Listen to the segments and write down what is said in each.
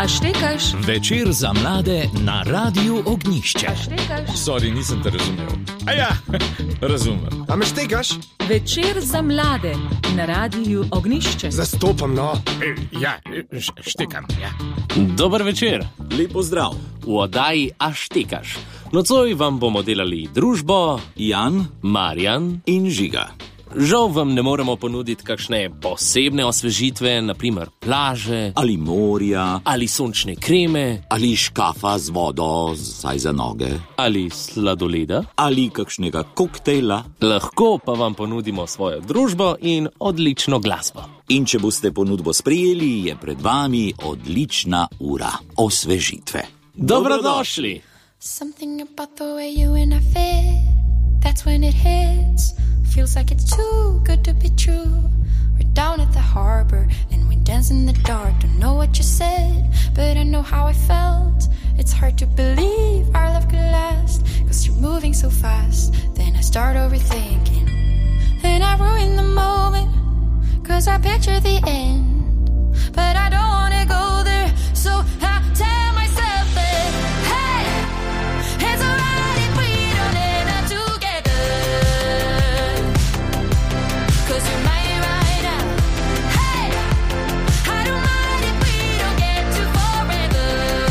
A štekaš? Večer za mlade na Radiu Ognjišče. A štekaš? Sorry, nisem te razumel. A ja, razumem. A me štekaš? Večer za mlade na Radiu Ognjišče. Zastopam, no. Ja, štekam, ja. Dober večer. Lep pozdrav. V oddaji A štekaš. Nocoj vam bomo delali družbo Jan, Marjan. in Žiga. Žal vam ne moremo ponuditi kakšne posebne osvežitve, naprimer plaže Ali morja, ali sončne kreme ali škafa z vodo, saj za noge, ali sladoleda. ali kakšnega koktejla. Lahko pa vam ponudimo svojo družbo in odlično glasbo. In če boste ponudbo sprejeli, je pred vami odlična ura osvežitve. Dobrodošli! Something about the way you and I fit, that's when it hits. Feels like it's too good to be true. We're down at the harbor and we dance in the dark. Don't know what you said, but I know how I felt. It's hard to believe our love could last, 'cause you're moving so fast. Then I start overthinking, then I ruin the moment, 'cause I picture the end, but I don't wanna go there. So I tell myself that, hey, it's alright if we don't end up together, 'cause you're mine right now. Hey, I don't mind if we don't get to forever,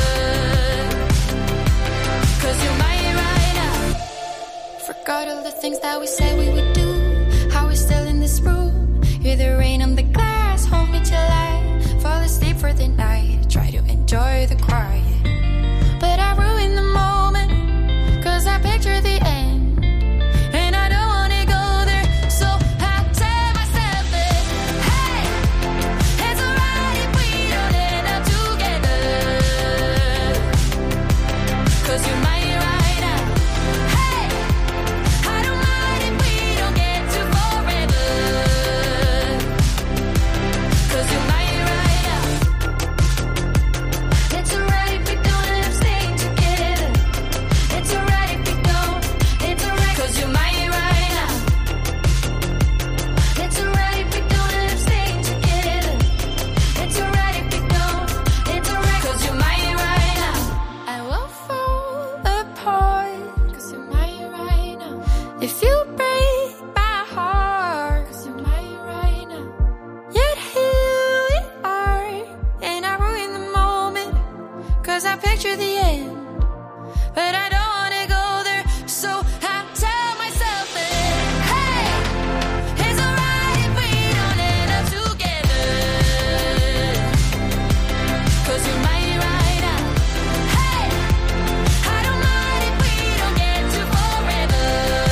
'cause you're mine right now. Forgot all the things that we said we would do, how we're still in this room. Hear the rain on the glass, hold me till I fall asleep for the night. Try to enjoy the quiet, but I ruin the moment, 'cause I picture the end, and I don't wanna go there. So I tell myself that, hey, it's alright if we don't end up together, 'cause you're mine right now. Hey, I don't mind if we don't get to forever, 'cause you're mine right now. It's alright if we don't end up staying together. It's alright if we don't. It's alright 'cause you're mine right now. It's alright if we don't end up staying together. It's alright if we don't. It's alright 'cause you're mine right now. I won't fall apart 'cause you're mine right now. If you break my heart 'cause you're mine right now. Yet here we are, and I ruin the moment, 'cause I picture the end, but I don't wanna go there. So I tell myself that, hey, it's alright if we don't end up together, 'cause you're mine right now. Hey, I don't mind if we don't get to forever,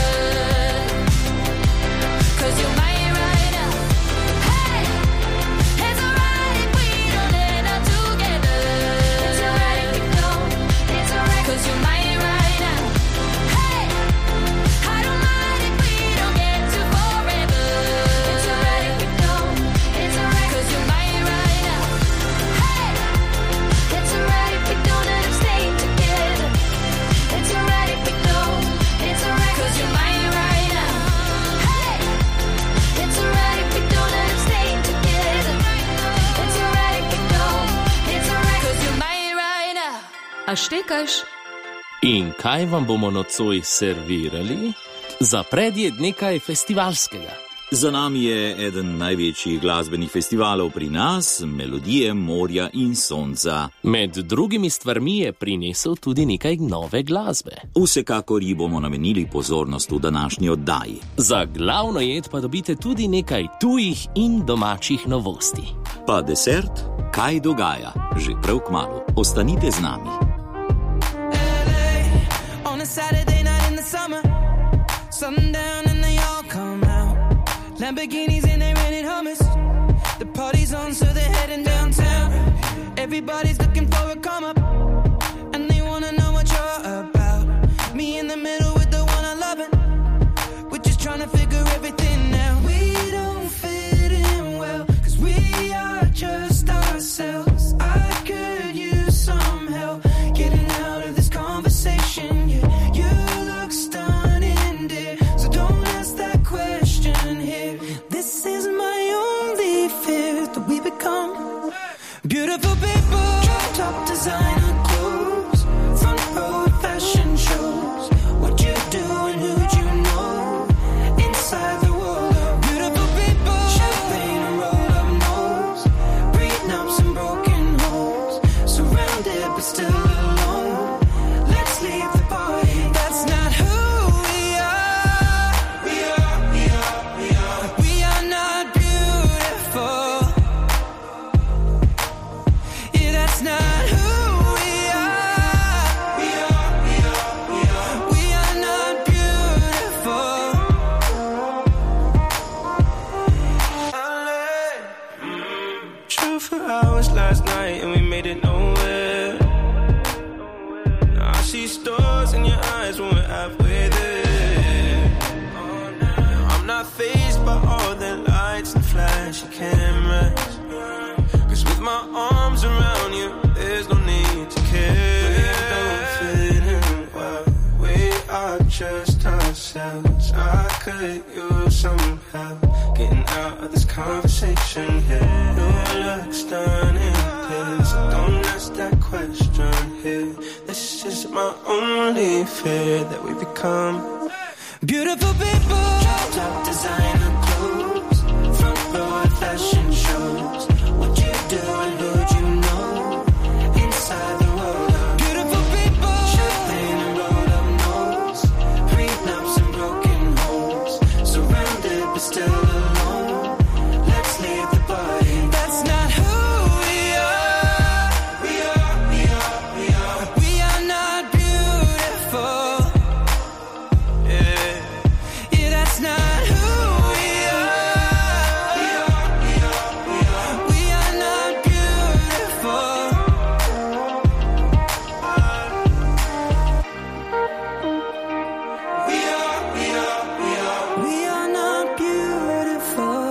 'cause you're mine right now. Hey, it's alright if we don't end up together. It's alright if we don't. It's alright 'cause you're mine right now. Hey, I don't mind if we don't get to forever. It's alright if we don't. It's alright 'cause you're mine right now. Hey, it's alright if we don't end up staying together. It's alright if we don't. It's alright 'cause you're mine right now. Hey, it's alright if we don't end up staying together. It's alright if we don't. It's alright 'cause you're mine right now. A štekaš? In kaj vam bomo nocoj servirali? Za predjed nekaj festivalskega. Za nami je eden največjih glasbenih festivalov pri nas, Melodije morja in sonca. Med drugimi stvarmi je prinesel tudi nekaj nove glasbe. Vsekakor ji bomo namenili pozornost v današnji oddaji. Za glavno jed pa dobite tudi nekaj tujih in domačih novosti. Pa desert, kaj dogaja, že prav kmalu. Ostanite z nami. On a Saturday night in the summer, sundown and they all come out. Lamborghinis and they rented hummus. The party's on, so they're heading downtown. Everybody's looking for a come up, and they wanna know what you're about. Me in the middle with the one I love it. We're just trying to figure everything out. We don't fit in well, 'cause we are just ourselves. I could use some help getting out of this conversation. You look stunning, dear, so don't ask that question here. This is my only fear, that we become beautiful people. top designer clothes, front row at fashion shows. What you do and who'd you know? Inside the world of beautiful people. Champagne and rolled up nose, prenups and broken homes. Surrounded but still alone. Let's leave the party. That's not who we are. We are not beautiful. Yeah, that's not who we are. We are not beautiful. True for hours last night and we made it nowhere. Now I see stars in your eyes when we're halfway there. Now I'm not fazed by all the lights and flashy cameras. Cause with my arms around you, there's no need to care. We don't fit in well, we are just ourselves. I could use some help getting out of this conversation here. Your looks done in this. Don't ask that question here. This is my only fear, that we become beautiful people. Top designer clothes, front row at fashion shows. What you do and who'd you know? Inside the world of beautiful people. Champagne and rolled up nose, prenups and broken homes. Surrounded but still alone. Let's leave the party. That's not who we are. We are not beautiful. Yeah, that's not who we are. We are not beautiful. We are not beautiful.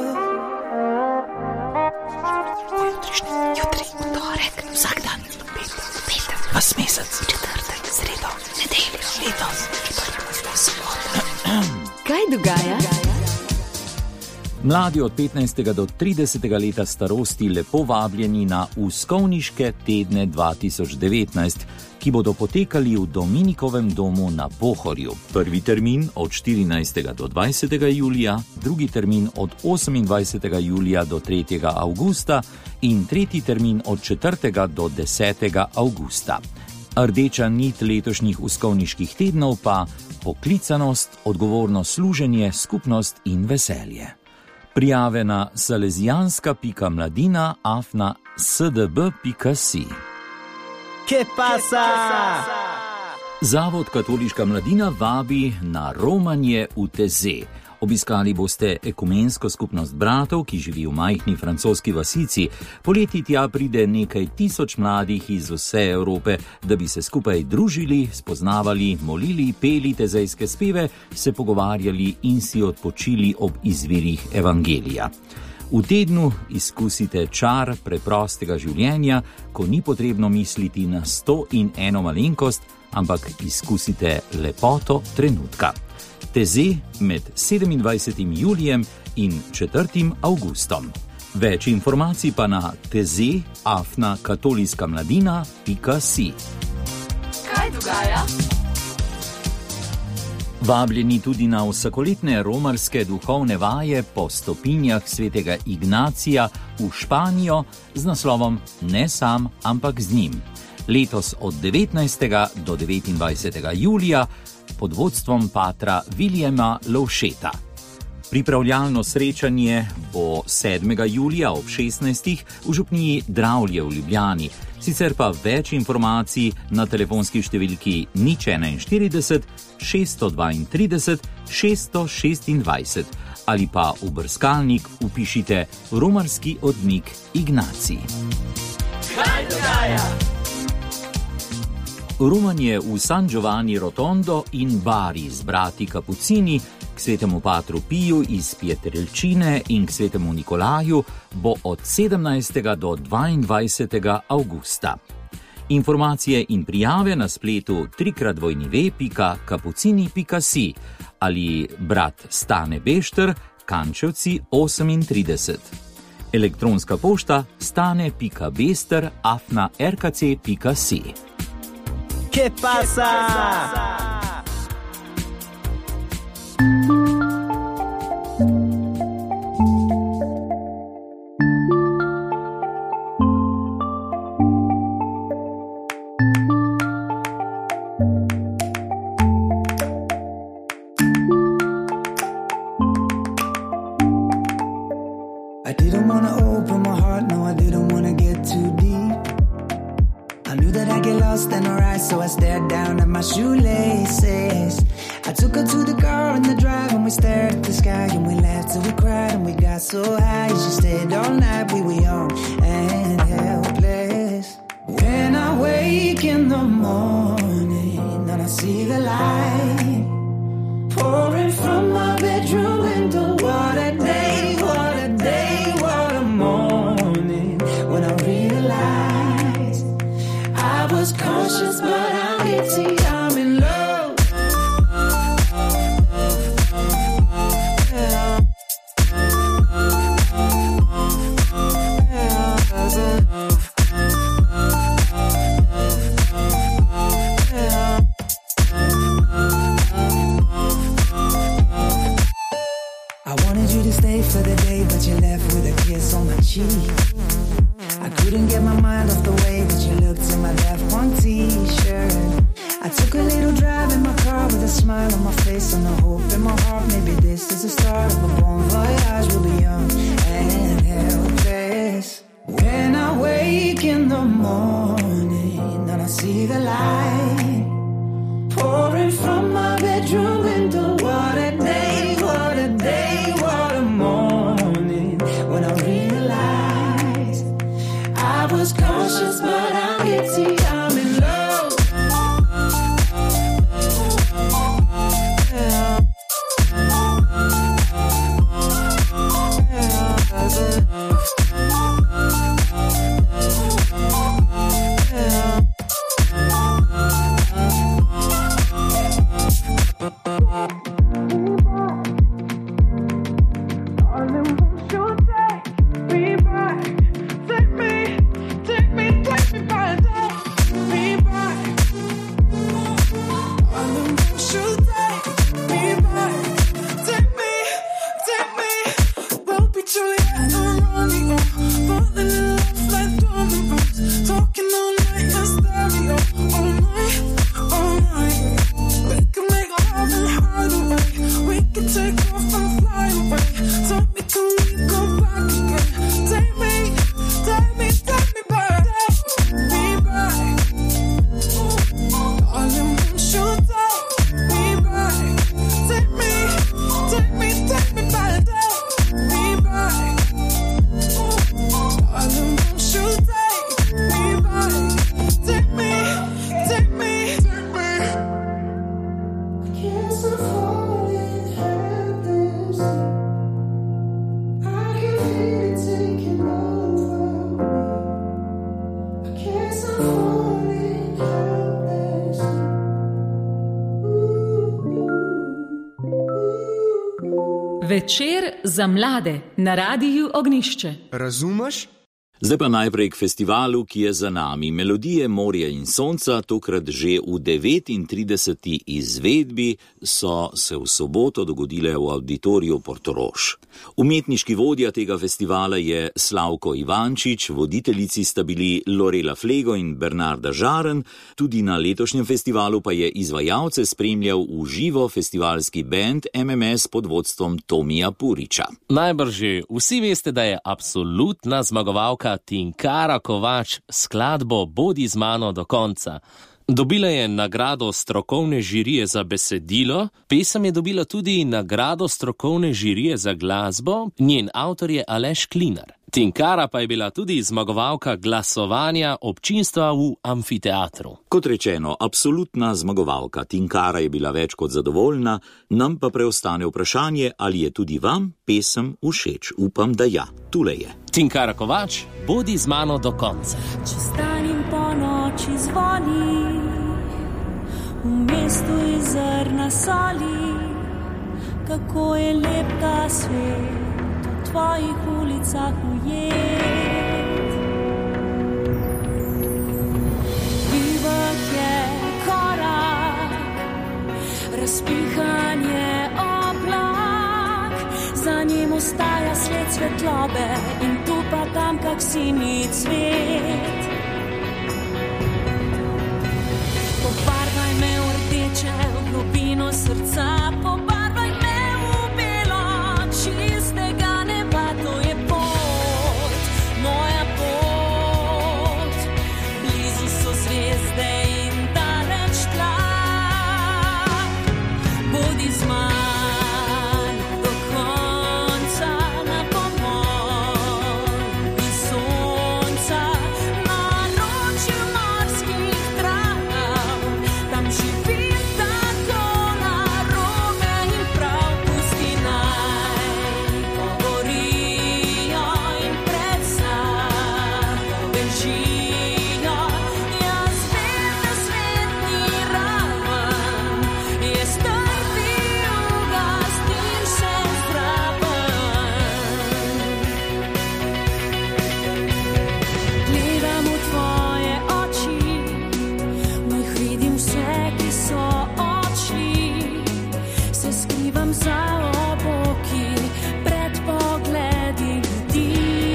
Jutri, torek, vsak dan, petek, vas mesec, četrtek, sredo, nedeljo, letos, soboto. Kaj dogaja? Mladi od 15. do 30. leta starosti lepo vabljeni na Uskovniške tedne 2019, ki bodo potekali v Dominikovem domu na Pohorju. Prvi termin od 14. do 20. julija, drugi termin od 28. julija do 3. avgusta in tretji termin od 4. do 10. avgusta. Rdeča nit letošnjih Uskovniških tednov pa poklicanost, odgovorno služenje, skupnost in veselje. Prijave na salesijanska.mladina@sdb.si. ¿Qué pasa? Zavod Katoliška mladina vabi na romanje v Teze. Obiskali boste ekumensko skupnost bratov, ki živi v majhni francoski vasici. Poleti tja pride nekaj tisoč mladih iz vse Evrope, da bi se skupaj družili, spoznavali, molili, peli tezejske speve, se pogovarjali in si odpočili ob izvirih evangelija. V tednu izkusite čar preprostega življenja, ko ni potrebno misliti na 101 malenkost, ampak izkusite lepoto trenutka. Teze med 27. julijem in 4. avgustom. Več informacij pa na teze@katolijskamladina.si. Kaj dogaja? Vabljeni tudi na vsakoletne romarske duhovne vaje po stopinjah svetega Ignacija v Španijo z naslovom Ne sam, ampak z njim. Letos od 19. do 29. julija pod vodstvom patra Viljema Lovšeta. Pripravljalno srečanje bo 7. julija ob 16. v župniji Dravlje v Ljubljani. Sicer pa več informacij na telefonski številki 041 632 626 ali pa v brskalnik vpišite romarski odmik Ignacij. Kaj dogaja? Romanje v San Giovanni Rotondo in Bari z brati Kapucini k svetemu patru Piju iz Pietrelcine in k svetemu Nikolaju bo od 17. do 22. avgusta. Informacije in prijave na spletu www.kapucini.si ali brat Stane Bešter, Kančevci 38. Elektronska pošta stane.bester@rkc.si. ¿Qué pasa? I didn't wanna open my heart, no, I didn't wanna get too deep. I knew that I'd get lost and alright, so I stared down at my shoelaces. I took her to the car in the drive and we stared at the sky and we laughed till we cried and we got so high. She stayed all night, we were young and helpless. When I wake in the morning and I see the light pouring from my bedroom window, what a day, what a day, what a morning. When I realized I was conscious but I'm guilty, I'm in love. I wanted you to stay for the day, but you left with a kiss on my cheek. I couldn't get my mind off the way that you looked in my left one t-shirt. I took a little drive in my car with a smile on my face and a hope in my heart. Maybe this is the start of a bon voyage. We'll be young and helpless. When I wake in the morning and I see the light pouring from my bedroom window, what a day, what a day, what a morning. When I realized I was conscious but I'm guilty, I'm in love. Večer za mlade na Radiu Ognišče. Razumeš? Zdaj pa najprej k festivalu, ki je za nami. Melodije morja in sonca, tokrat že v 39. izvedbi, so se v soboto dogodile v auditoriju Portorož. Umetniški vodja tega festivala je Slavko Ivančič, voditeljici sta bili Lorela Flego in Bernarda Žaren, tudi na letošnjem festivalu pa je izvajalce spremljal v živo festivalski band MMS pod vodstvom Tomija Puriča. Najbrž že vsi veste, da je absolutna zmagovalka Tinkara Kovač skladbo Bodi z mano do konca. Dobila je nagrado strokovne žirije za besedilo, pesem je dobila tudi nagrado strokovne žirije za glasbo, njen avtor je Aleš Klinar. Tinkara pa je bila tudi zmagovalka glasovanja občinstva v amfiteatru. Kot rečeno, absolutna zmagovalka Tinkara je bila več kot zadovoljna, nam pa preostane vprašanje, ali je tudi vam pesem všeč. Upam, da ja. Tule je. Tinkara Kovač, Bodi z mano do konca. Če stanim po noči zvoni, v mestu iz zrna soli, kako je lep ta svet, tvojih ulicah ujet. Bivak je korak, razpihan je oblak, za njim ostaja sled svetlobe in tu pa tam kak sinji cvet. Pobarvaj me v rdeče, v globino srca, pobarvaj me v belo, čistega neba, to je pot, moja pot. Blizu so zvezde in daleč tla, bodi z mano do konca, na pomol iz sonca, na nočju morskih trav, tam živim tako narobe in prav, pusti naj govorijo in pred sabo bežijo. Jaz vem, da svet ni raven, je strpil, ugasnil se zraven. Gledam v tvoje oči, v njih vidim vse, ki so odšli, se skrivam za oboki pred pogledi ljudi.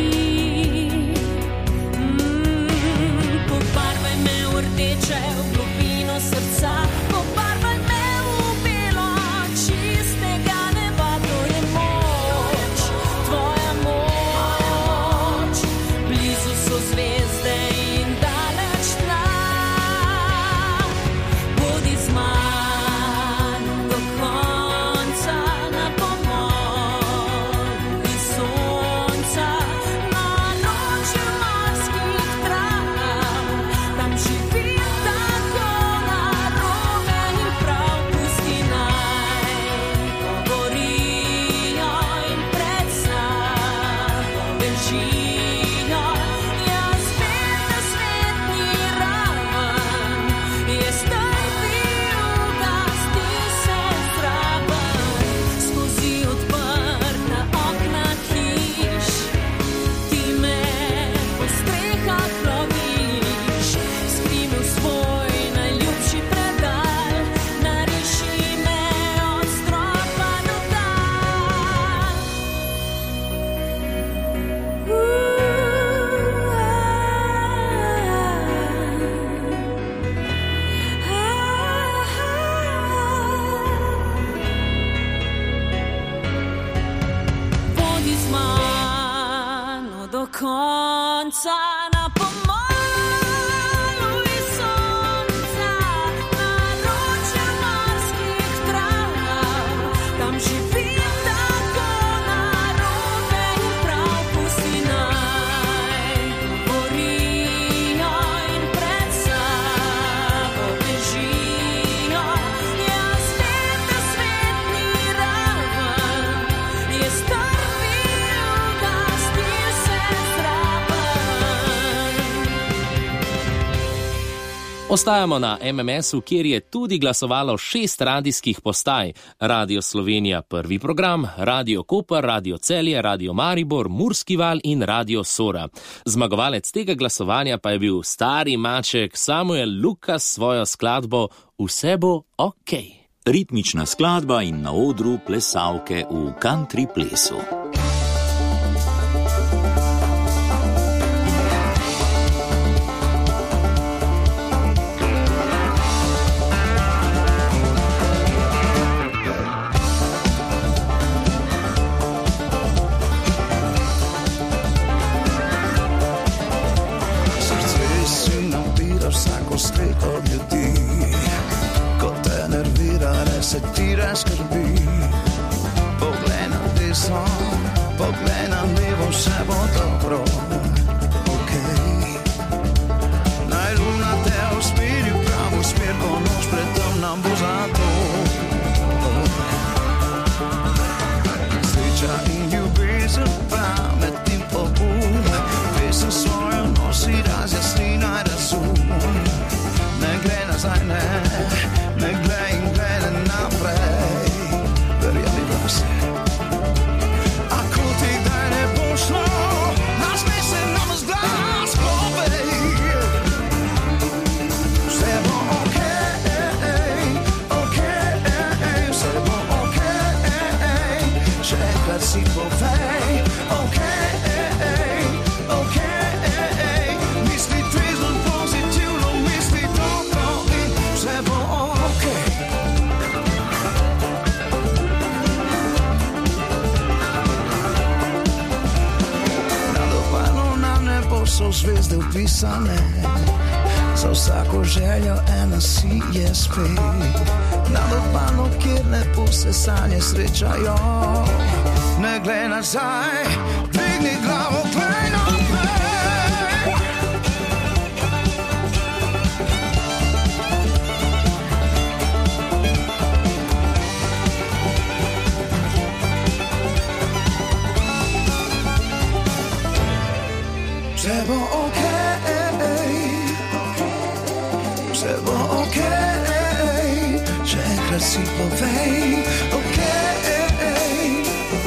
Pobarvaj me v rdeče, v globino srca, pobarvaj me v belo, čistega neba, to je moč, tvoja moč. Blizu so zvezde in daleč tla, bodi z mano do konca, na pomol iz sonca, na nočju morskih trav, tam živim tako narobe in prav, pusti naj govorijo in pred sabo bežijo. Jaz vem, da svet ni raven, je strpil, ugasnil se zraven. Skozi odprta okna hiš ti me po strehah loviš, skrimi v svoj najljubši predal, nariši me od stropa do tal. Bodi z mano do konca, na pomolu iz sonca, na nočju morskih trav, tam živim tako narobe in prav, pusti naj govorijo in pred sabo bežijo. Jaz vem, da svet ni raven, je strpil, ugasnil se zraven. Ostajamo na MMS-u, kjer je tudi glasovalo 6 radijskih postaj. Radio Slovenija prvi program, Radio Koper, Radio Celje, Radio Maribor, Murski Val in Radio Sora. Zmagovalec tega glasovanja pa je bil stari maček Samuel Lukas s svojo skladbo Vse bo okej. Ritmična skladba in na odru plesalke v country plesu. Srce si nabira vsako streho ljudi, ko te nervira, resetira skrbi. Poglej na desno, poglej na levo, vse bo dobro, okej. Naj luna te usmeri v pravo smer, ko noč pred tem nam bo zato. Sreča in ljubezen, pamet in pogum, pesem svojo nosi razjasni naj razum. Ne gre nazaj, ne glej in gledaj naprej, verjemi vase. Ako ti kdaj pisane, za vsako željo ena si je spet. Na dopanu, kjer ne vse sanje srečajo, ne glej nazaj, dvigni glavo, glej naprej. Vse bo okej, vse bo okej, če enkrat si povej, okej.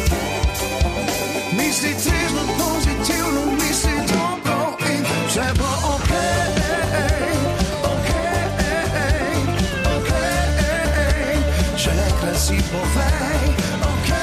Misli trezno, pozitivno, misli dobro in vse bo okej, okej, okej, če enkrat si povej, okej.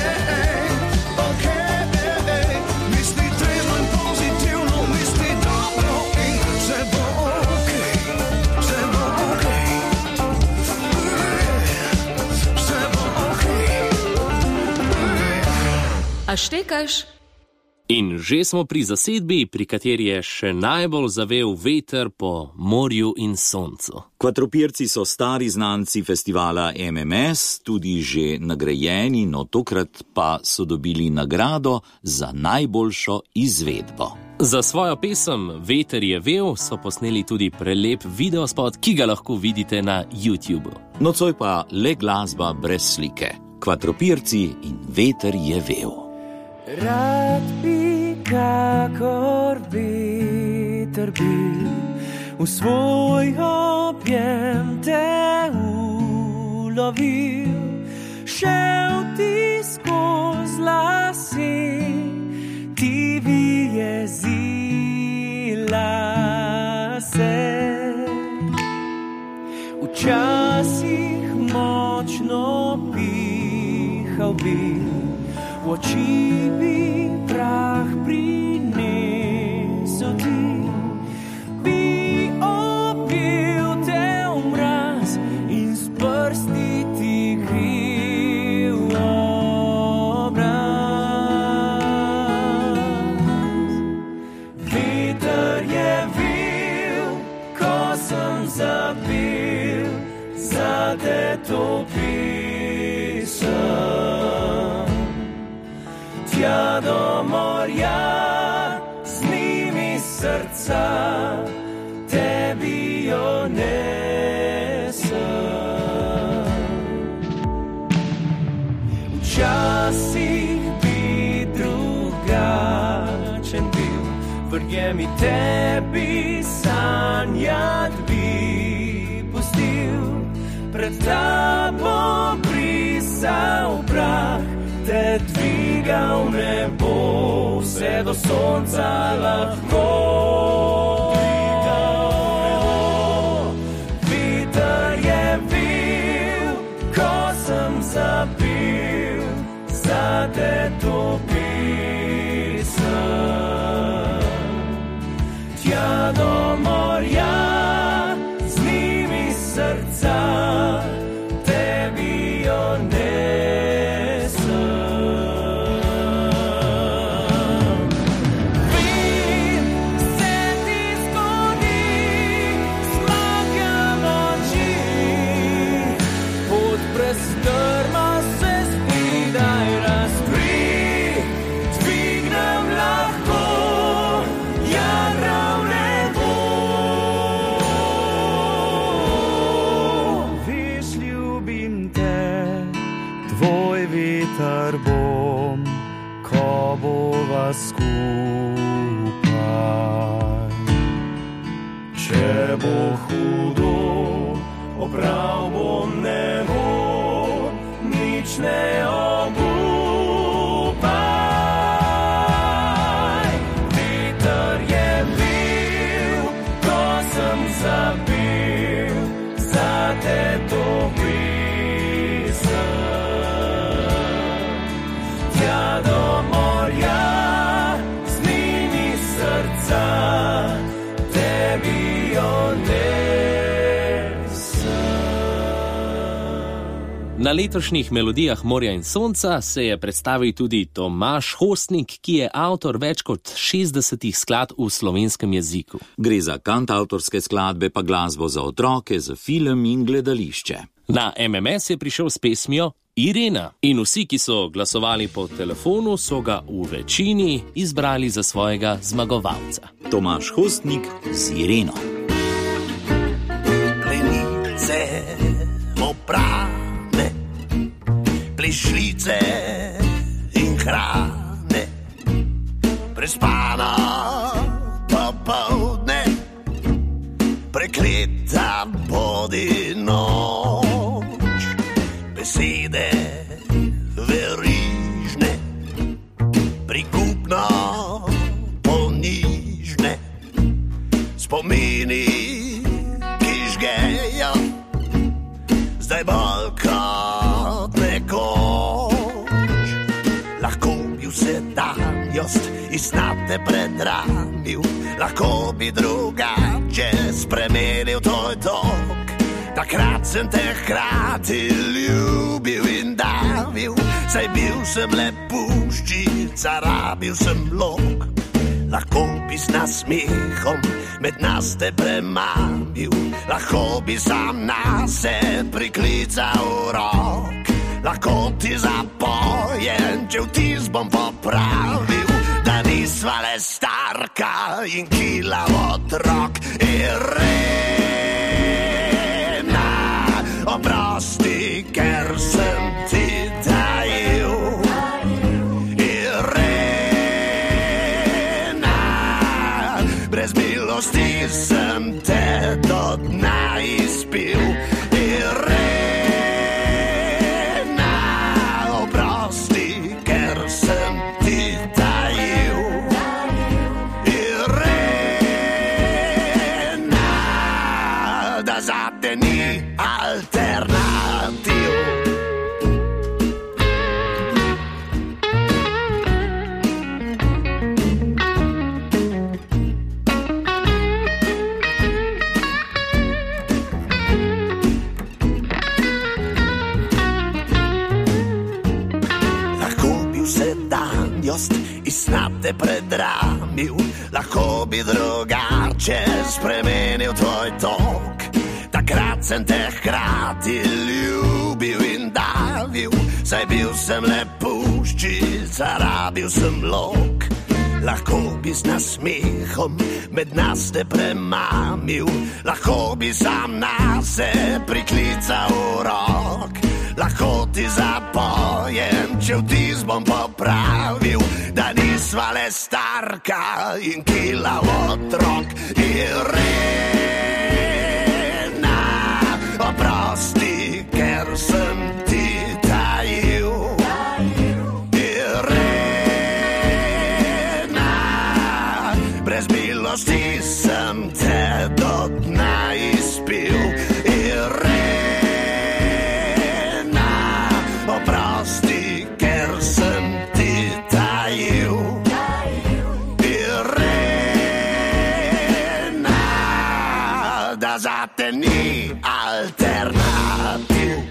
A štekaš? In že smo pri zasedbi, pri kateri je še najbolj zavel veter po morju in soncu. Kvadropirci so stari znanci festivala MMS, tudi že nagrajeni, no tokrat pa so dobili nagrado za najboljšo izvedbo. Za svojo pesem Veter je vel so posneli tudi prelep videospot, ki ga lahko vidite na YouTubu. Nocoj pa le glasba brez slike. Kvadropirci in Veter je vel. Rad bi, kakor veter bil, v svoj objem te ulovil, šel ti skoz lase, ti vyjezila se. Včasih močno pihal bil, v oči bi prah prinesel ti, bi objel te v mraz in s prsti ti kril obraz. Veter je vel, ko sem zapel, zate to pesem. Tja do morja, z njimi srca, tebi jo nesem. Včasih bi drugačen bil, verjemi tebi sanjat bi pustil, pred tabo brisal prah, te dvigal nebo, vse do sonca lahko. Veter je bil, ko sem zapil, zate to pesem. Tja do morja, z njimi srca, tebi jo bom, ko bova skupaj. Če bo hudo, oprav bom nebo, nič ne obupaj. Veter je bil, ko sem zabil, zate to pesem. Do morja, z njimi srca, tebi jo nesem. Na letošnjih Melodijah morja in sonca se je predstavil tudi Tomaž Hostnik, ki je avtor več kot 60 skladb v slovenskem jeziku. Gre za kantavtorske skladbe, pa glasbo za otroke, za film in gledališče. Na MMS je prišel s pesmijo Irena in vsi, ki so glasovali po telefonu, so ga v večini izbrali za svojega zmagovalca. Tomaž Hostnik z Ireno. Plenice oprane, plišlice in hrane, prespana popoldne, prekleta bodi noč, besede verižne, prikupno ponižne, spomini, ki žgejo, zdaj bolj kot nekoč. Lahko bi vse danjost iz nate predramil, lahko bi drugače spremenil tvoj tok. Takrat sem te hkrati ljubil in davil, saj bil sem le puščica, rabil sem lok. Lahko bi s nasmehom med nas te premamil, lahko bi sam nase priklical rok. Lahko ti zapojem, če vtis bom popravil, da nisva le starka in kilav otrok. Irena, oprosti, ker sem ti dajil. Brez milosti sem te do dna izpil. Irena, oprosti, ker sem ti dajil. Irena, da zate ni alternativ. Iz snate predramil, lahko bi drugače spremenil tvoj tok. Takrat sem te hkrati ljubil in davil, saj bil sem le puščica, rabil sem lok. Lahko bi s nasmehom med nas te premamil, lahko bi sam nase priklical rok. Lahko ti zapojem, če vtis bom popravil, da nisva le starka in kilav otrok. Irena, oprosti, ker sem ti dajil. Irena, brez milosti sem te do dna izpil. Oprosti, ker sem ti dajil. Irena, da zate ni alternativ.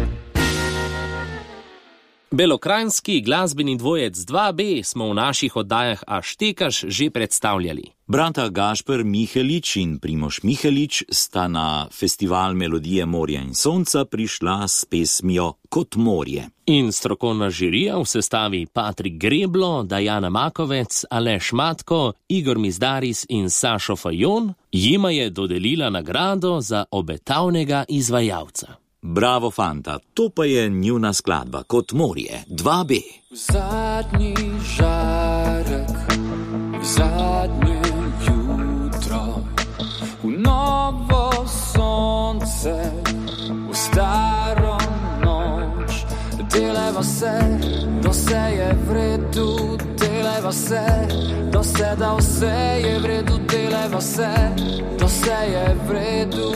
Belokranjski glasbeni dvojec 2B smo v naših oddajah A štekaš že predstavljali. Brata Gašper Mihelič in Primož Mihelič sta na festival Melodije morja in sonca prišla s pesmijo Kot morje. In strokovna žirija v sestavi Patrik Greblo, Dajana Makovec, Aleš Matko, Igor Mizdaris in Sašo Fajon jima je dodelila nagrado za obetavnega izvajalca. Bravo, fanta, to pa je njuna skladba Kot morje, 2B. Zadnji žarek, zadnje jutro, v novo sonce, v staro noč. Deleva se, da vse je v redu, deleva se, da vse je v redu, deleva se, da vse je v redu.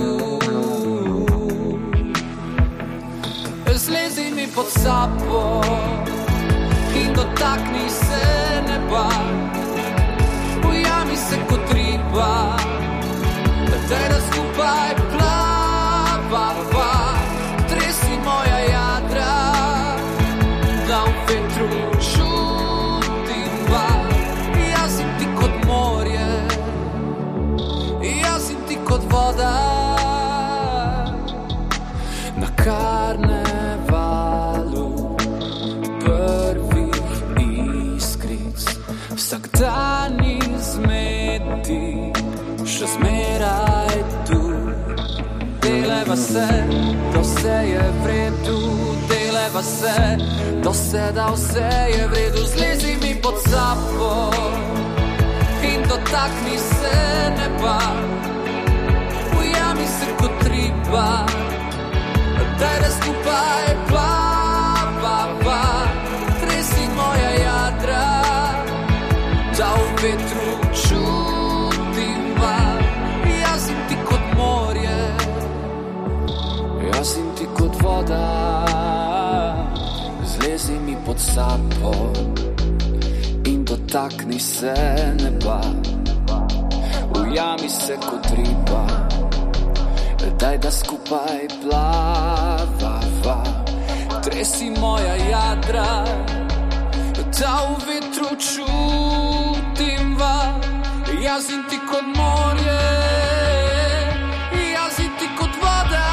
Slezi mi pod sapo in dotakni se neba, ujami se kot riba, da te da skupaj plava, tresi moja jad. kot voda na karnevalu prvih iskric, vsakdanji zmeti še zmeraj tu. Deleva se, da vse je v redu, deleva se, da vse je v redu. Zlezi mi pod sapo in dotakni se neba, ujami se kot riba, daj da skupaj plava, tresi moja jadra, da v vetru čutim val. Jaz sem ti kot morje, jaz sem ti kot voda, zlezi mi pod sapo in dotakni se neba, ujami se kot riba, daj da skupaj plava, tresi moja jadra, da v vetru čutim val. Jaz sem ti kot morje, jaz sem ti kot voda,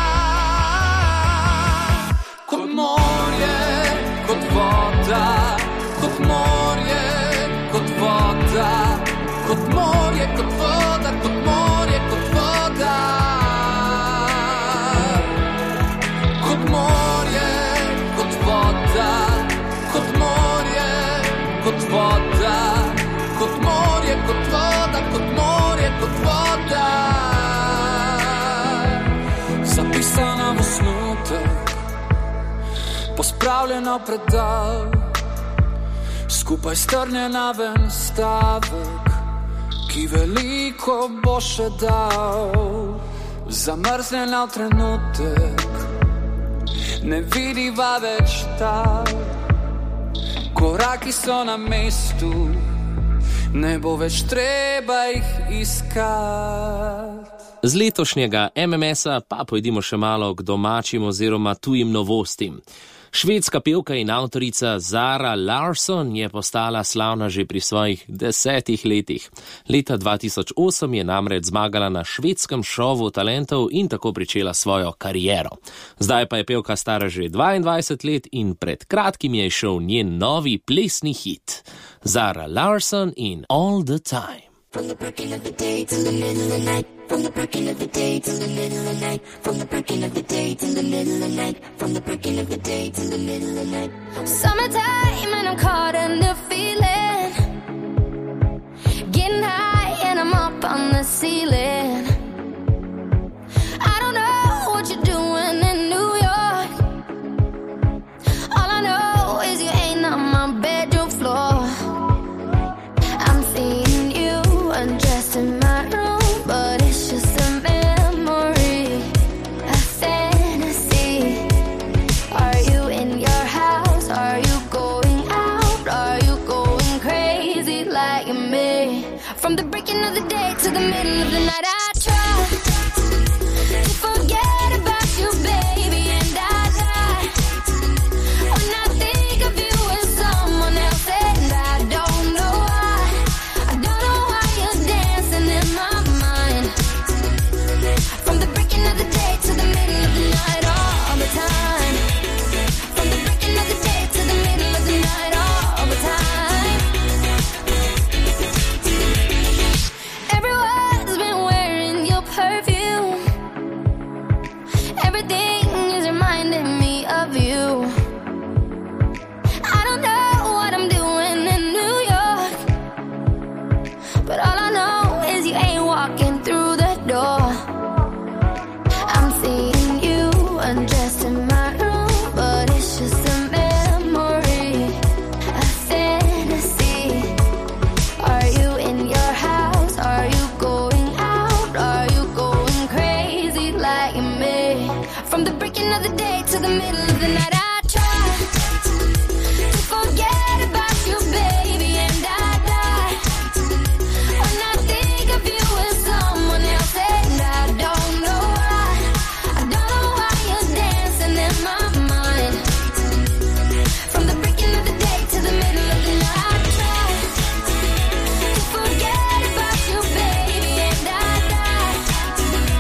kot morje, kot voda, kot morje, kot voda, kot morje, kot voda, kot morje, kot voda, kot morje, kot voda, kot morje, kot voda, kot morje, kot voda, kot morje, kot voda. Zapisana v osnutek, pospravljena v predal, skupaj strnjena ven stavek, ki veliko bo še dal. Zamrznjena v trenutek, ne vidiva več tal, koraki so na mestu, ne bo več treba jih iskati. Z letošnjega MMS-a pa pojdimo še malo k domačim oziroma tujim novostim. Švedska pevka in avtorica Zara Larsson je postala slavna že pri svojih 10 letih. Leta 2008 je namreč zmagala na švedskem šovu talentov in tako pričela svojo kariero. Zdaj pa je pevka stara že 22 let in pred kratkim je šel njen novi plesni hit. Zara Larsson in All the Time. From the breaking of the day till the middle of the night. From the breaking of the day till the middle of the night. From the breaking of the day till the middle of the night. From the breaking of the day till the middle of the night. Summertime and I'm caught in the feeling. Getting high and I'm up on the ceiling. I don't know what you're doing in New York. All I know is you ain't on my bedroom floor. I'm seeing you undressed in my room, but it's just a memory, a fantasy. Are you in your house? Are you going out? Are you going crazy like me? From the breaking of the day to the middle of the night, I try to forget about you, baby, and I die when I think of you and someone else, and I don't know why. I don't know why you're dancing in my mind. From the breaking of the day to the middle of the night, all the time. From the breaking of the day to the middle of the night, all the time. Everyone's been wearing your perfume. Everything is reminding me of you. I don't know what I'm doing in New York, but all I know is you ain't walking through the door. I'm seeing you undressed in my room, but it's just a memory, a fantasy. Are you in your house? Are you going out? Are you going crazy like me? From the breaking of the day to the middle of the night, I try to forget about you, baby, and I die when I think of you and someone else, and I don't know why. I don't know why you're dancing in my mind. From the breaking of the day to the middle of the night, I try to forget about you, baby, and I die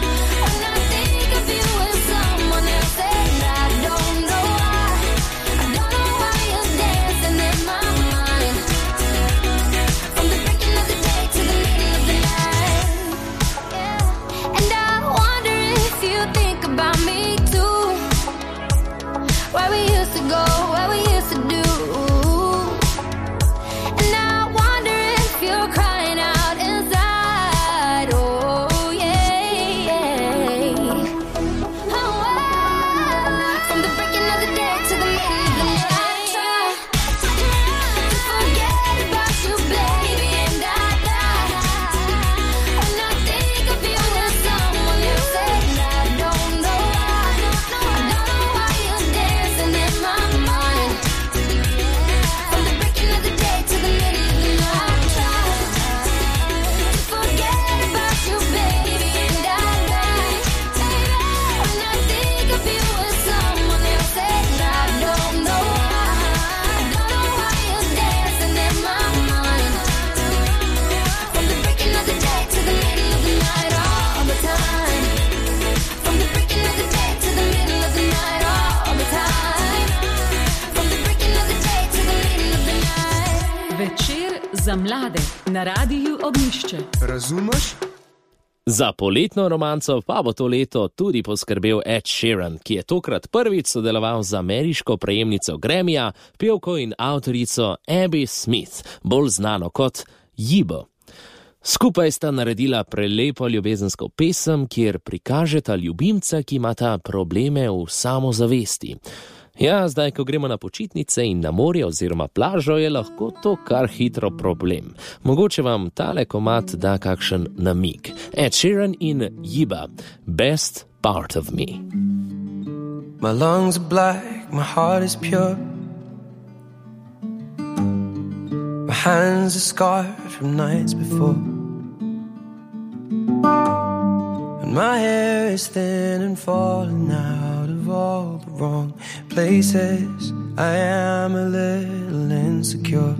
Za mlade na Radiu Ognjišče. Razumeš? Za poletno romanco pa bo to leto tudi poskrbel Ed Sheeran, ki je tokrat prvič sodeloval z ameriško prejemnico Grammyja, pevko in avtorico Abby Smith, bolj znano kot Yibo. Skupaj sta naredila prelepo ljubezensko pesem, kjer prikažeta ljubimca, ki imata probleme v samozavesti. Ja, zdaj, ko gremo na počitnice in na morje oziroma plažo, je lahko to kar hitro problem. Mogoče vam tale komad da kakšen namig. Ed Sheeran in Yibo, Best Part of Me. My lungs are black, my heart is pure. My hands are scarred from nights before. And my hair is thin and falling out of all the wrong places. I am a little insecure.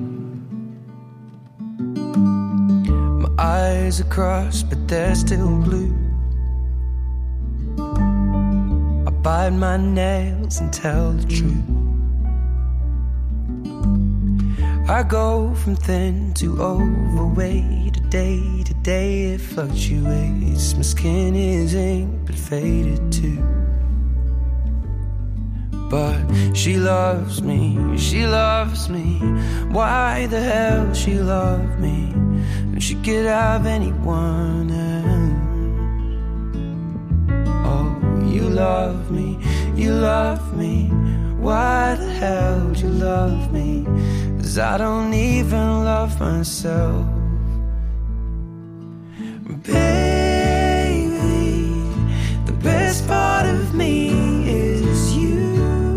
My eyes are crossed, but they're still blue. I bite my nails and tell the truth. I go from thin to overweight. Day to day it fluctuates. My skin is ink but faded too. But she loves me, she loves me. Why the hell she love me? If she could have anyone else. Oh, you love me, you love me. Why the hell would you love me? 'Cause I don't even love myself. Baby, the best part of me is you.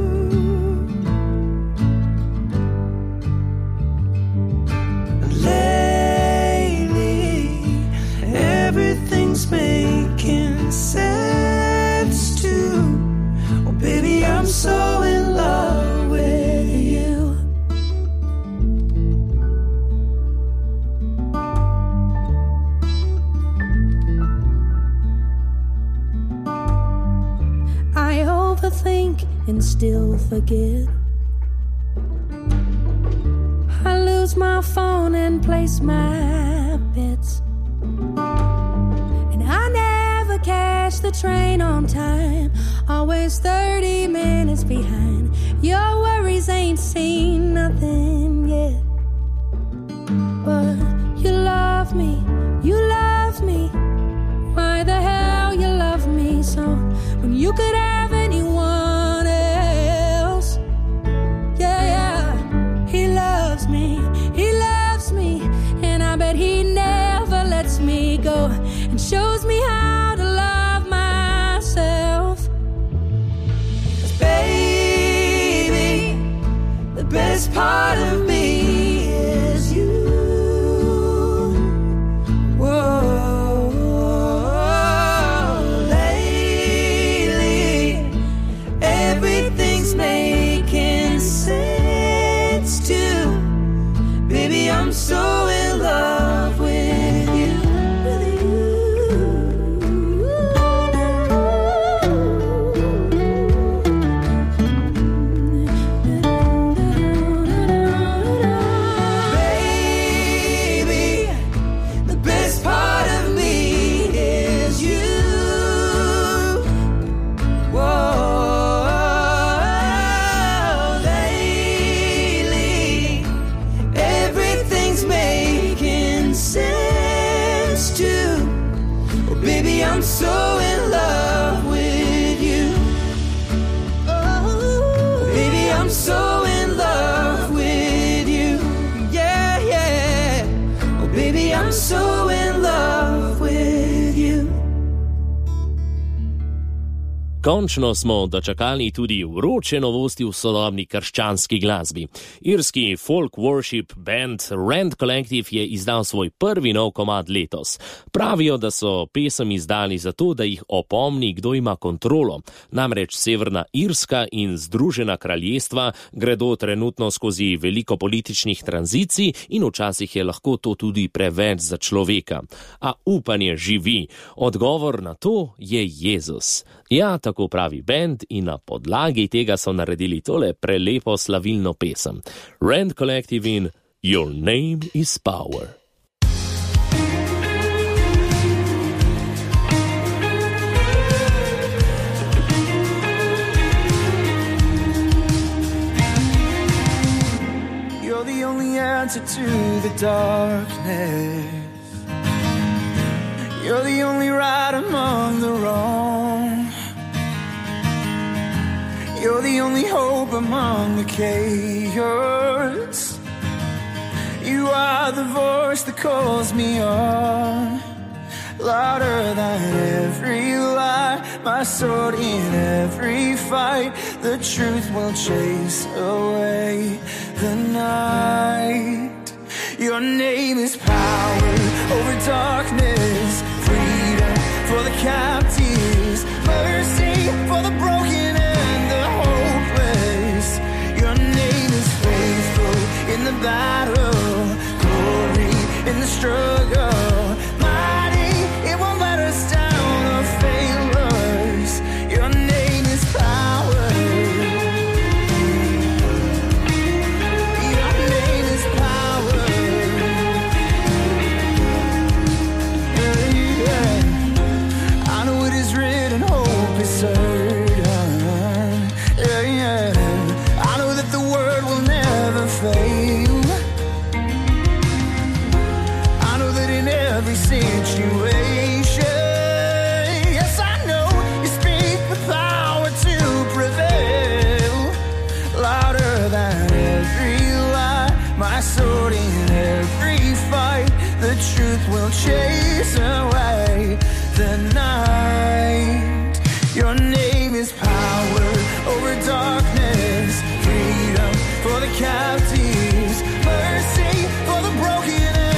And lately, everything's making sense too. Oh, baby, I'm so in love with you. I overthink and still forget. I lose my phone and place my bets. And I never catch the train on time. Always 30 minutes behind. Your worries ain't seen nothing yet. But you love me, you love me. Why the hell you love me so? When you could have anyone else. Yeah, yeah. He loves me, and I bet he never lets me go. And shows me how to love myself. 'Cause baby, the best part of me is you. Whoa. I'm so in love with you. Baby, the best part of me is you. Whoa, lately, everything's making sense too. Oh, baby, I'm so in love with you. Oh, baby, I'm so in love with you. Yeah, yeah. Oh, baby, I'm so in love with you. Končno smo dočakali tudi vroče novosti v sodobni krščanski glasbi. Irski folk worship band Rand Collective je izdal svoj prvi nov komad letos. Pravijo, da so pesem izdali zato, da jih opomni, kdo ima kontrolo. Namreč Severna Irska in Združena kraljestva gredo trenutno skozi veliko političnih tranzicij in včasih je lahko to tudi preveč za človeka. A upanje živi. Odgovor na to je Jezus. Ja, tako pravi band in na podlagi tega so naredili tole prelepo slavilno pesem. Rand Collective in Your name is power. You're the only answer to the darkness. You're the only right among the wrong. You're the only hope among the chaos. You are the voice that calls me on. Louder than every lie, my sword in every fight. The truth will chase away the night. Your name is power over darkness, freedom for the captives, mercy for the broken and the hopeless. Your name is faithful in the battle, glory in the struggle, mighty, it won't let us down or fail us. Your name is power. Your name is power. Yeah. I know it is written, hope is certain. Yeah. I know that the word will never fail. Every situation, yes, I know you speak with power to prevail. Louder than every lie, my sword in every fight. The truth will chase away the night. Your name is power over darkness, freedom for the captives, mercy for the broken.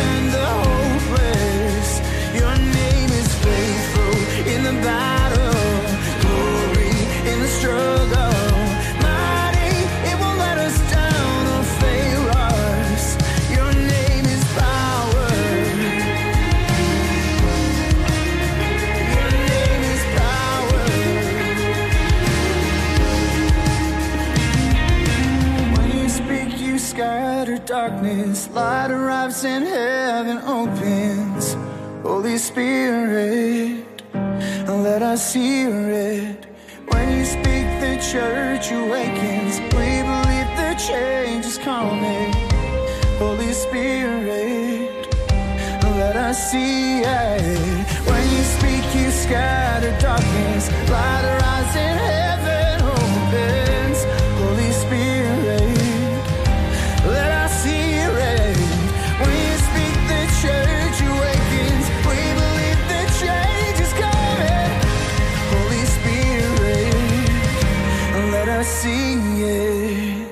In the battle, glory in the struggle, mighty, it won't let us down or fail us. Your name is power. Your name is power. When you speak, you scatter darkness. Light arrives and heaven opens. Holy Spirit, let us hear it. When you speak, the church awakens. We believe the change is coming. Holy Spirit, let us see it. When you speak, you scatter darkness. Light arise and heaven opens. Holy Spirit, let us hear it. When you speak, the church awakens. We believe the change is coming. Holy Spirit, let us sing it.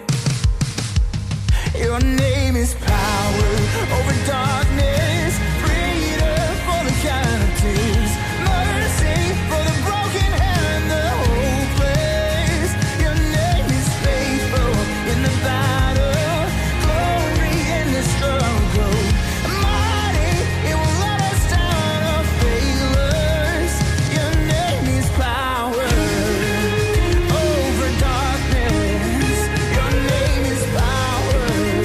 Your name is power over darkness, freedom for the captives, mercy for the broken and the hopeless. Your name is faithful in the battle, glory in the struggle, mighty, it will let us down or fail us. Your name is power over darkness. Your name is power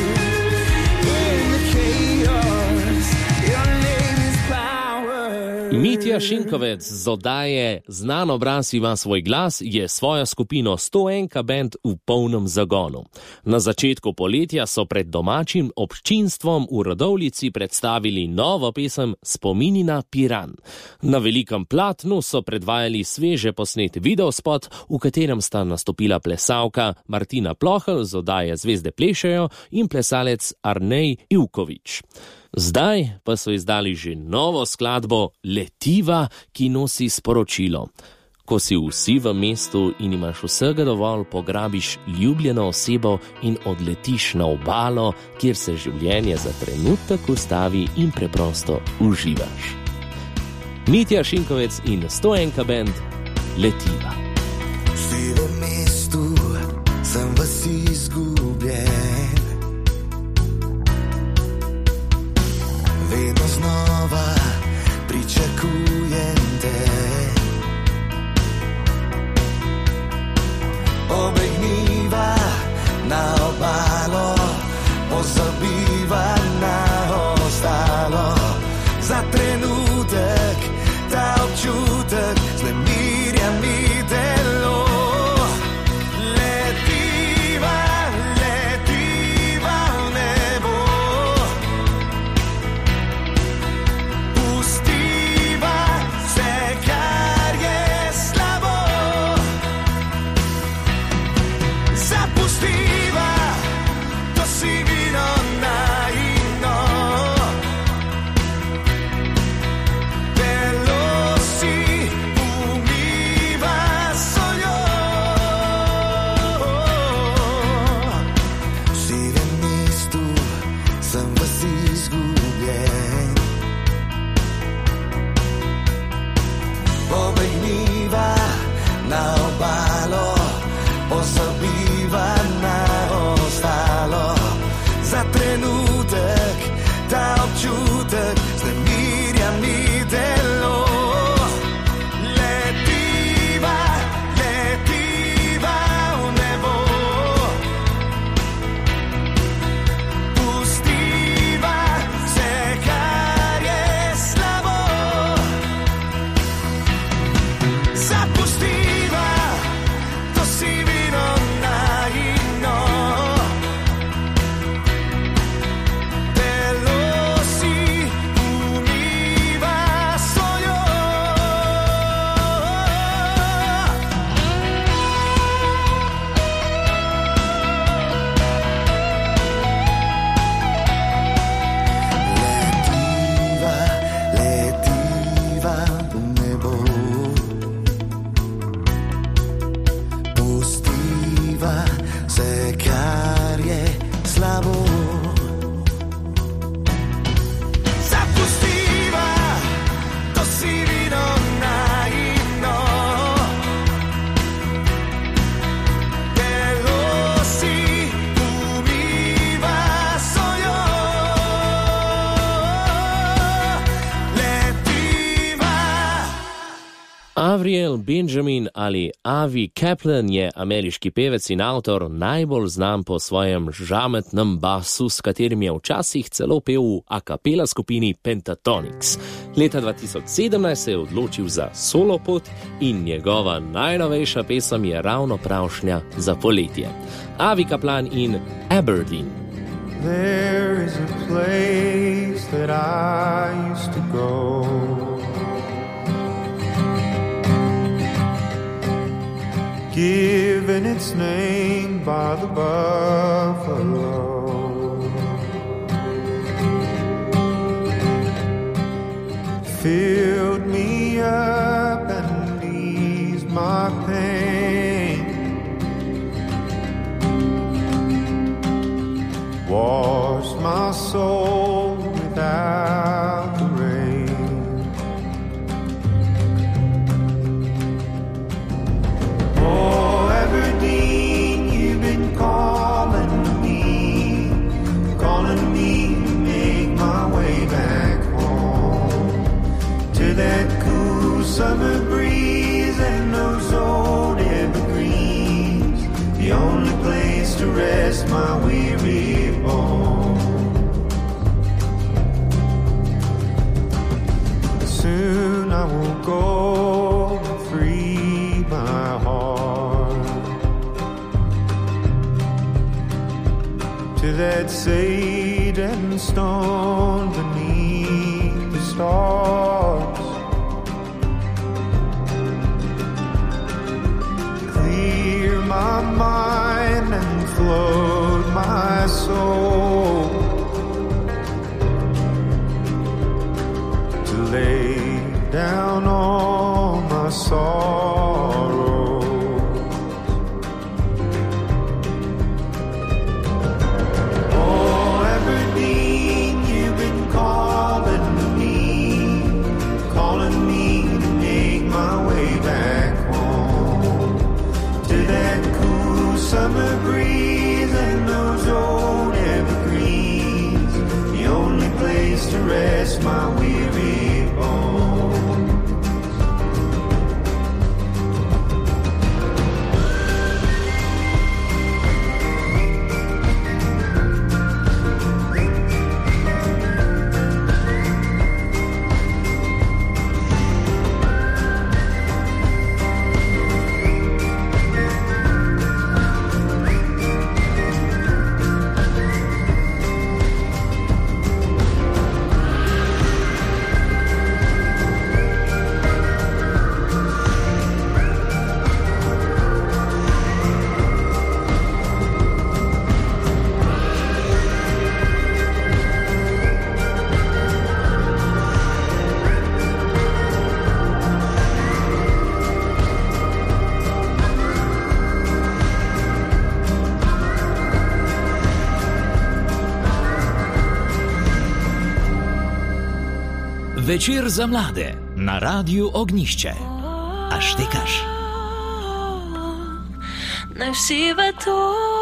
in the chaos. Your name is power. Mitja Šinkovec z oddaje Znan obraz ima svoj glas je svojo skupino 101 band v polnem zagonu. Na začetku poletja so pred domačim občinstvom v Radovljici predstavili novo pesem Spomini na Piran. Na velikem platnu so predvajali sveže posnet videospot, v katerem sta nastopila plesalka Martina Plohelj z oddaje Zvezde plešejo in plesalec Arnej Ivković. Zdaj pa so izdali že novo skladbo Letiva, ki nosi sporočilo. Ko si vsi v mestu in imaš vsega dovolj, pograbiš ljubljeno osebo in odletiš na obalo, kjer se življenje za trenutek ustavi in preprosto uživaš. Mitja Šinkovec in 101 band Letiva. Si v mestu, sem vasi izgubljen. Vedno znova pričakujem te. Obegniva na obalo, pozabiva za trenutek, ta občutek znemirja mi delo. Letiva, letiva v nebo, pustiva vse, kar je slabo. Zapustiva to sivino naivno, telo si umiva s soljo. V sivem mestu sem vasi izgubljen, pobegniva na obalo, pozabiva na ostalo. Za trenutek, ta občutek znemirja mi delo. Letiva, letiva v nebo, pustiva vse, kar je slabo. Zapustiva to sivino naivno, telo si umiva s soljo. Letiva, letiva v nebo, pustiva vse, kar je slabo. Zapustiva to sivino naivno, telo si umiva s soljo. Letiva. Avril Benjamin ali Avi Kaplan je ameriški pevec in avtor, najbolj znan po svojem žametnem basu, s katerim je včasih celo pel v a cappella skupini Pentatonix. Leta 2017 se je odločil za solo pot in njegova najnovejša pesem je ravno pravšnja za poletje. Avi Kaplan in Aberdeen. There is a place that I used to go, given its name by the buffalo. Filled me up and eased my pain, washed my soul without the rain. Oh, Aberdeen, you've been calling me to make my way back home, to that cool summer breeze and those old evergreens, the only place to rest my weary bones. Soon I will go and free my heart to that sage and stone beneath the stars. Clear my mind and float my soul to lay down all my sorrows. Oh, Aberdeen, you've been calling me to make my way back home, to that cool summer breeze and those old evergreens, the only place to rest my weary bones. Večer za mlade na Radiu Ognjišče. A štekaš? Naj vsi vedo,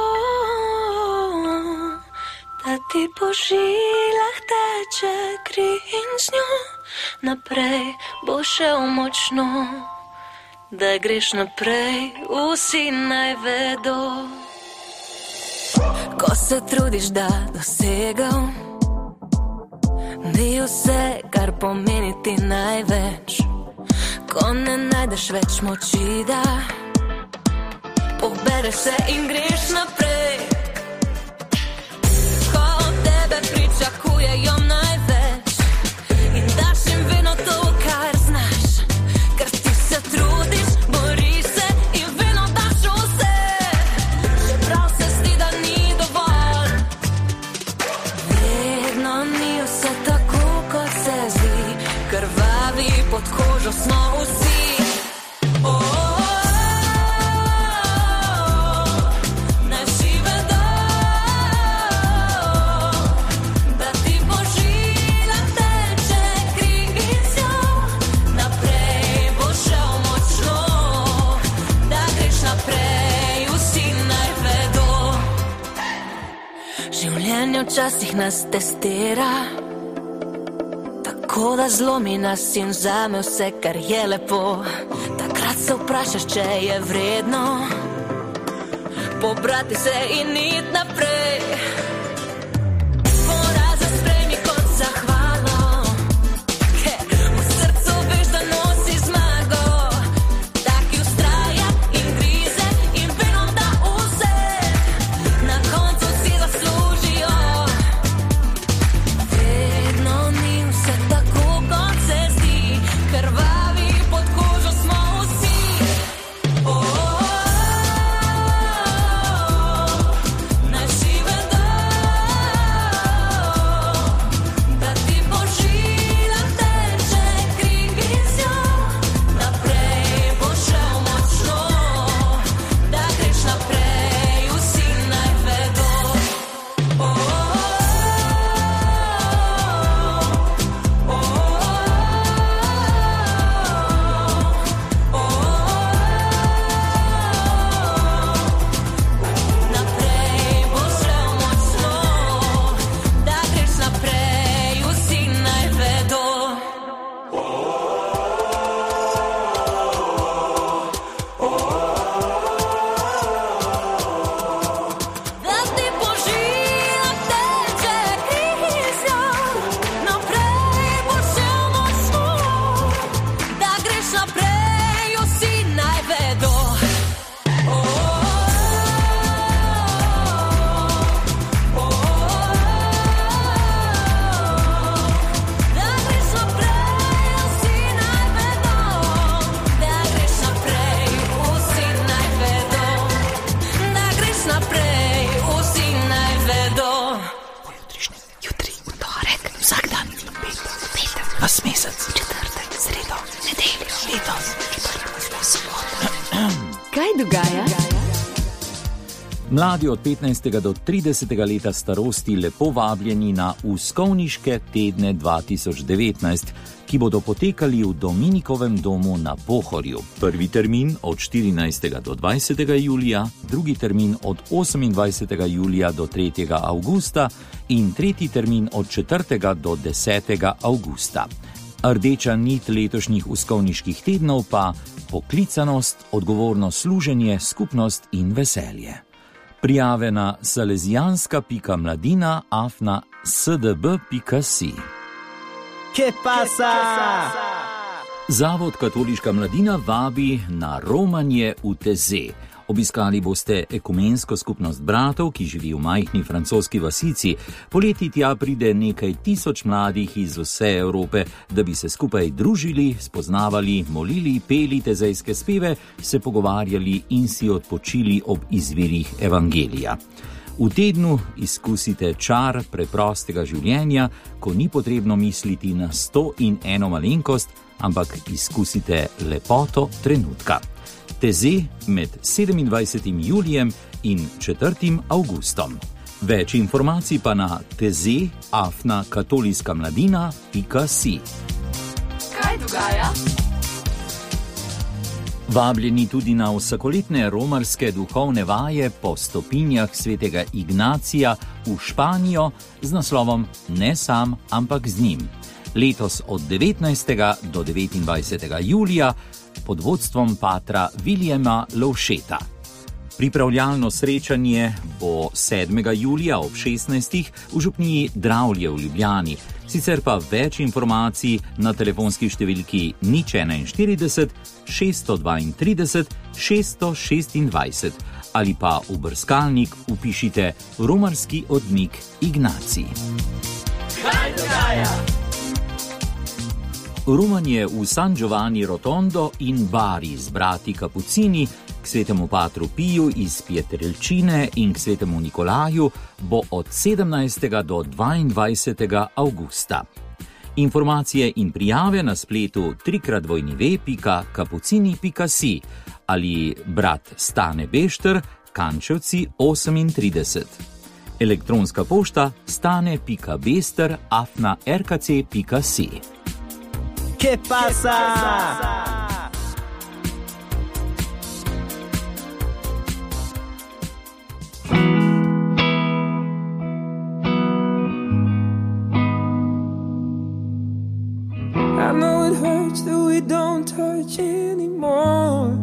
da ti po žilah teče kri in z njo naprej bo šel močno, da greš naprej, vsi naj vedo. Ko se trudiš, da dosegal, ni vse, kar pomeni ti največ. Ko ne najdeš več moči, da pobereš se in greš naprej. Ko od tebe pričakujejo največ in daš jim vedno to, kar znaš, ker ti se trudiš, boriš se in vedno daš vse, čeprav se zdi, da ni dovolj. Vedno ni vse tako, kot se zdi, krvavi pod kožo smo vsi. Včasih nas testira, tako da zlomi nas in vzame vse, kar je lepo. Takrat se vprašaš, če je vredno pobrati se in iti naprej. Poraze sprejmi kot zahvalo, ker v srcu veš, da nosi zmago. Taki vztraja in grize in vedno da vse, na koncu si zaslužijo. Krvavi pod kožo smo vsi. Naj vsi vedo, da ti po žilah teče kri in z njo naprej bo šel močno, da greš naprej, vsi naj vedo. Mladi od 15. do 30. leta starosti lepo vabljeni na Uskovniške tedne 2019, ki bodo potekali v Dominikovem domu na Pohorju. Prvi termin od 14. do 20. julija, drugi termin od 28. julija do 3. avgusta in tretji termin od 4. do 10. avgusta. Rdeča nit letošnjih Uskovniških tednov pa poklicanost, odgovorno služenje, skupnost in veselje. Prijave na salesijanska.mladina@sdb.si. ¿Qué pasa? Zavod Katoliška mladina vabi na romanje v Teze. Obiskali boste ekumensko skupnost bratov, ki živi v majhni francoski vasici. Poleti tja pride nekaj tisoč mladih iz vse Evrope, da bi se skupaj družili, spoznavali, molili, peli tezejske speve, se pogovarjali in si odpočili ob izvirih evangelija. V tednu izkusite čar preprostega življenja, ko ni potrebno misliti na 101 malenkost, ampak izkusite lepoto trenutka. Teze med 27. julijem in 4. avgustom. Več informacij pa na teze@katolijskamladina.si. dogaja? Vabljeni tudi na vsakoletne romarske duhovne vaje po stopinjah svetega Ignacija v Španijo z naslovom Ne sam, ampak z njim. Letos od 19. do 29. julija pod vodstvom patra Viljema Lovšeta. Pripravljalno srečanje bo 7. julija ob 16. v župniji Dravlje v Ljubljani. Sicer pa več informacij na telefonski številki 041 632 626 ali pa v brskalnik vpišite romarski odmik Ignacij. Kaj dogaja? Romanje v San Giovanni Rotondo in Bari z brati Kapucini k svetemu patru Piju iz Pietrelcine in k svetemu Nikolaju bo od 17. do 22. avgusta. Informacije in prijave na spletu www.kapucini.si ali brat Stane Bešter, Kančevci 38. Elektronska pošta stane.bester@rkc.si. ¿Qué pasa? I know it hurts that we don't touch anymore.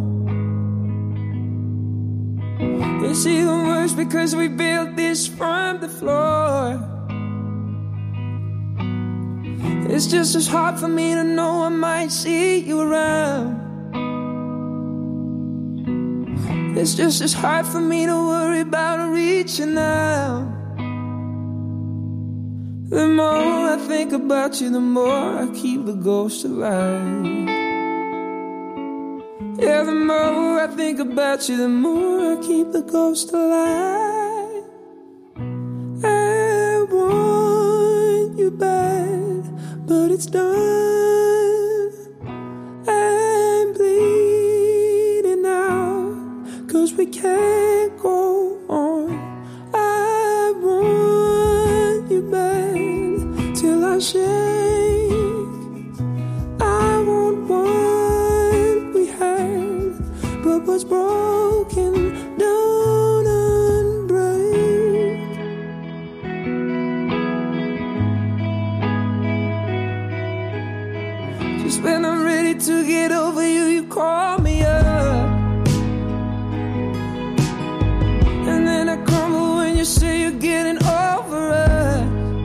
It's even worse because we built this from the floor. It's just as hard for me to know I might see you around. It's just as hard for me to worry about reaching out. The more I think about you, the more I keep the ghost alive. Yeah, the more I think about you, the more I keep the ghost alive. I want you back, but it's done. I'm bleeding out, 'cause we can't go on. I want you back till I shake. I want what we had, but what's broken don't unbreak. Just when I'm ready to get over you, you call me up. And then I crumble when you say you're getting over us.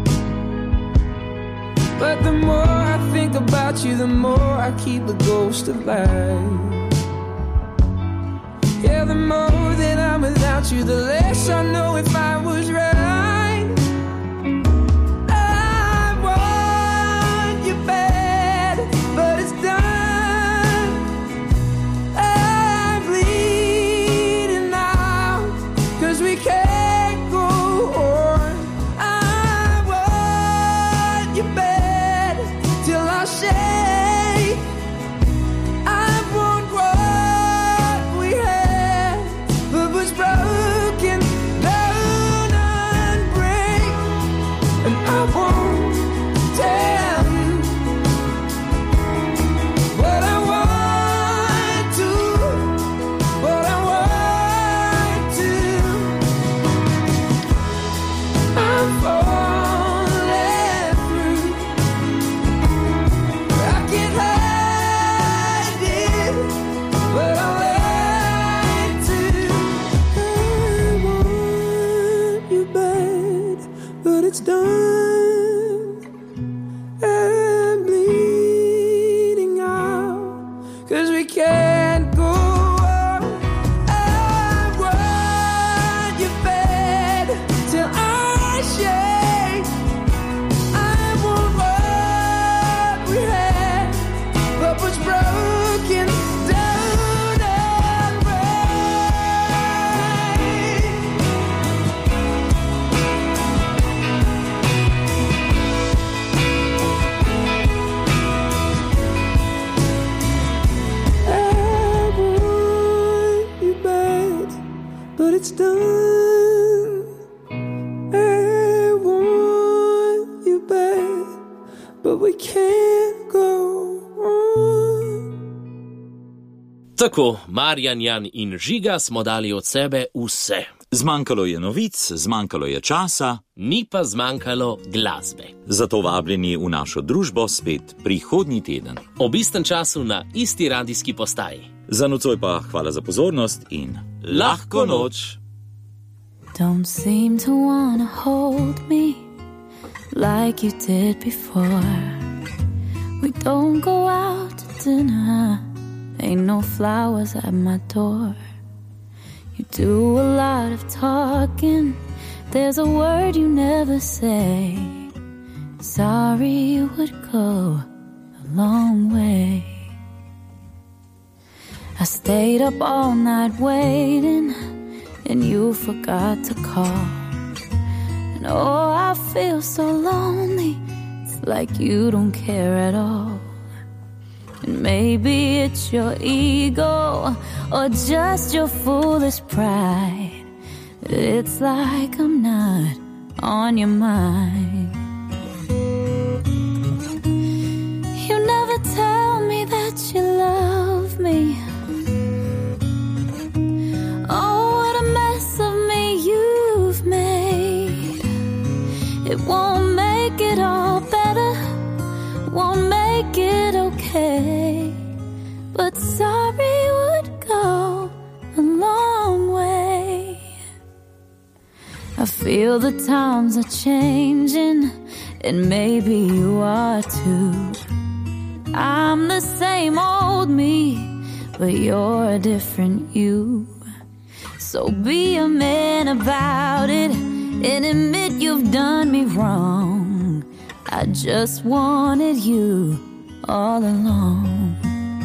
But the more I think about you, the more I keep the ghost alive. Yeah, the more that I'm without you, the less I know if I was right. I want you bad, but it's done. I'm bleeding out, 'cause we can't go on. I want you bad till I shake. I want what we had, but was broken down and break. And I won't tell you what I want to, what I want to. I'm falling through. I can't hide it, but I like to. I want you bad, but it's done. I'm bleeding out, 'cause we can't go on. I want you bad till I shake. I want what we had, but what's broken down and break. I want you bad, but it's done. I want you bad, but we can't go on. Tako, Marjan, Jan in Žiga smo dali od sebe vse. Zmanjkalo je novic, zmanjkalo je časa, ni pa zmanjkalo glasbe. Zato vabljeni v našo družbo spet prihodnji teden. Ob istem času na isti radijski postaji. Za nocoj pa hvala za pozornost in lahko noč. Don't seem to wanna hold me like you did before. We don't go out to dinner, ain't no flowers at my door. You do a lot of talking, there's a word you never say. Sorry would go a long way. I stayed up all night waiting, and you forgot to call. And oh, I feel so lonely, it's like you don't care at all. And maybe it's your ego, or just your foolish pride. It's like I'm not on your mind. You never tell me that you love me. Oh, what a mess of me you've made. It won't make it all better, won't make it okay, but sorry would go a long way. I feel the times are changing, and maybe you are too. I'm the same old me, but you're a different you. So be a man about it and admit you've done me wrong. I just wanted you all along.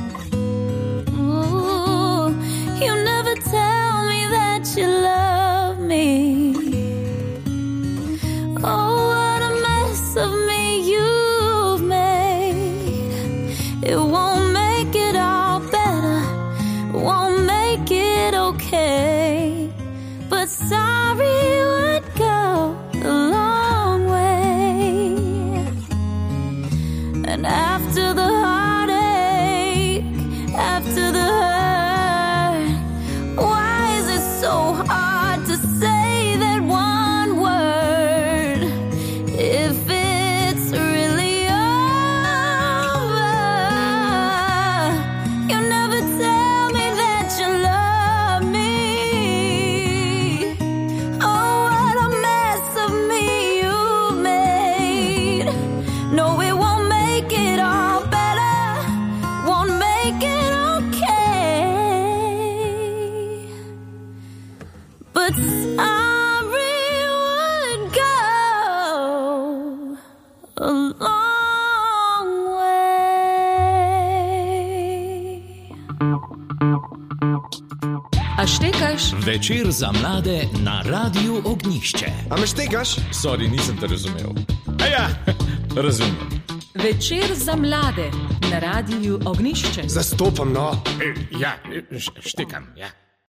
Ooh, you never tell me that you love me. Oh, what a mess of me you've made. It won't make it all better, won't make it okay, but sorry would go a long way. And after the heartache, after the hurt, why is it so hard to say that one word? If it's really over, you never tell me that you love me. Oh, what a mess of me you made. No, it won't make it all better, won't make it okay, but sorry would go a long way. A štekaš? Večer za mlade na Radiu Ognjišče. A me štekaš? Sorry, nisem te razumel. A ja, razumem. Večer za mlade na Radiu Ognjišče. Zastopam, no. Ja, štekam, ja.